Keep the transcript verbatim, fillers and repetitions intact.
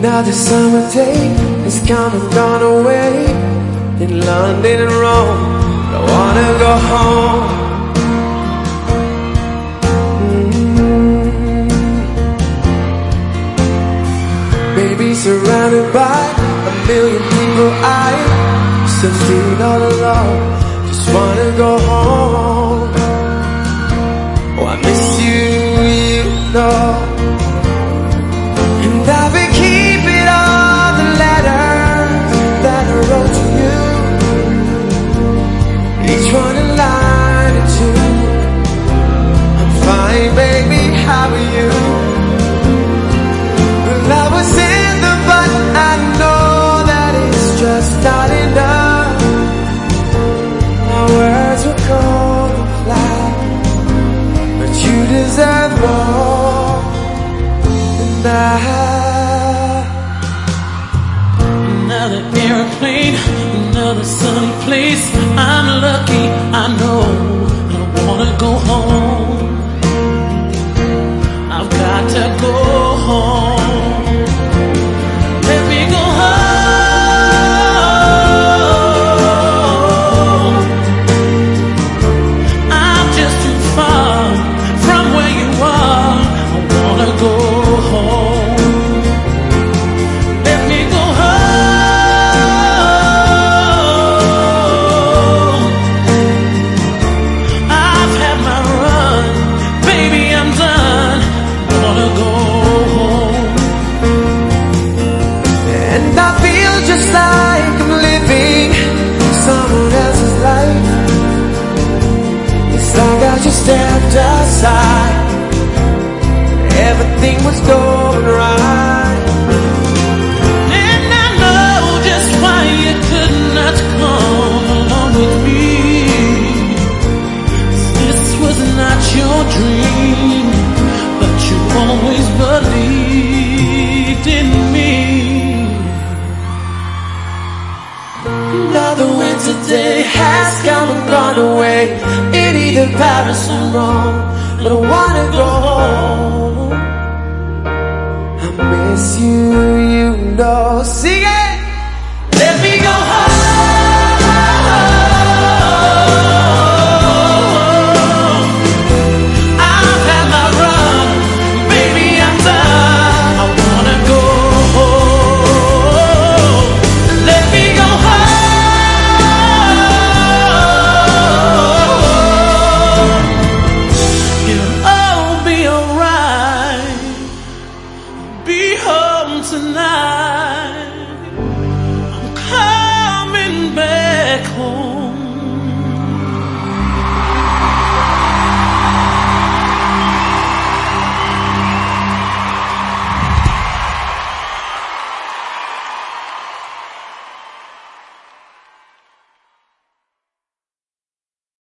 Another summer day has come and gone away. In London and Rome, I wanna go home. mm. Baby, surrounded by a million people, I still feel all alone. Just wanna go home. Oh, I miss you, you know. And I've been keeping all the letters that I wrote to you, each one a line or two. I'm fine, baby, how are you? Well, I was in the but I know that it's just not enough. My words were cold and flat, but you deserve more than that. Another airplane, another sunny place. I'm lucky, I know, I wanna go home. I've got to go home. Let me go home. I'm just too far from where you are. I wanna go home. Let me go home. I've had my run, baby, I'm done. Wanna go home. And I feel just like I'm living someone else's life. It's like I just stepped aside, everything was going right. And I know just why you could not come along with me. This was not your dream, but you always believed in me. Another winter day has come and gone away in either Paris or Rome, but I want